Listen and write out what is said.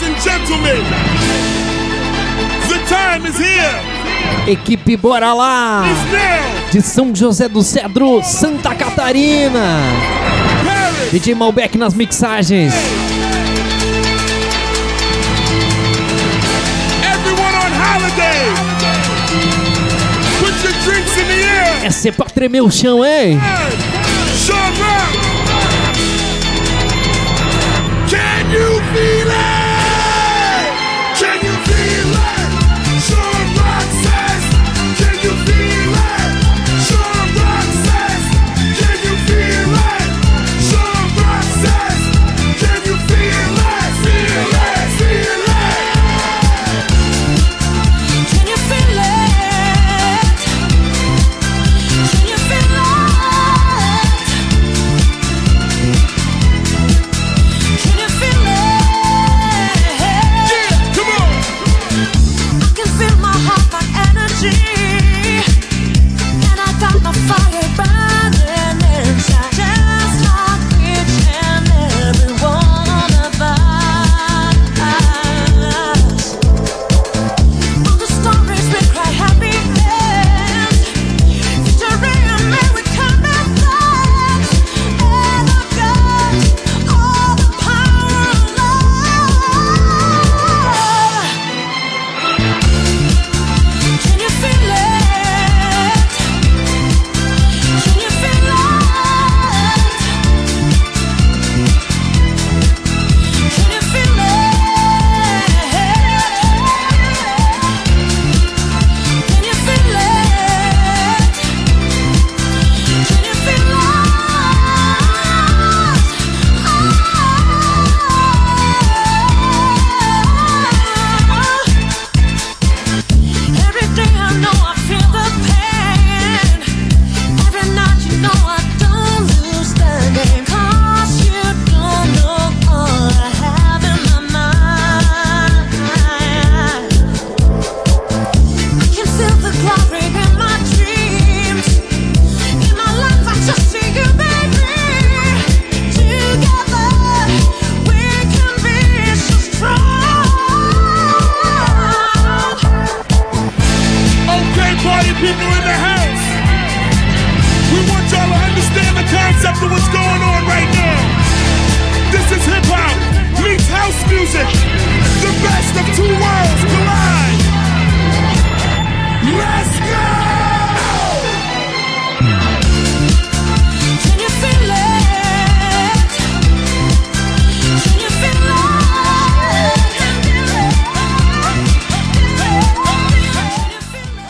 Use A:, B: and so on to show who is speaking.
A: and gentlemen, the time is here.
B: Equipe Bora Lá,
A: It's now.
B: de São José do Cedro, Santa Catarina.
A: Paris.
B: DJ Malbec nas mixagens.
A: Everyone on holiday. Put your drinks in the air.
B: Essa é pra tremer o chão, hein?
A: Hey.